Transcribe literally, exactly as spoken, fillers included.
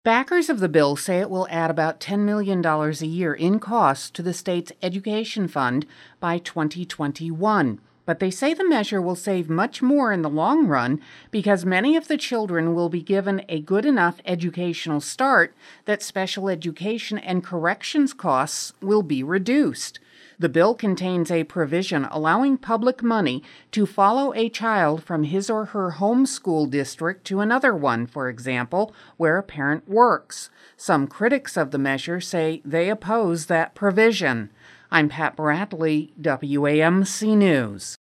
Backers of the bill say it will add about ten million dollars a year in costs to the state's education fund by twenty twenty-one. But they say the measure will save much more in the long run because many of the children will be given a good enough educational start that special education and corrections costs will be reduced. The bill contains a provision allowing public money to follow a child from his or her home school district to another one, for example, where a parent works. Some critics of the measure say they oppose that provision. I'm Pat Bradley, W A M C News.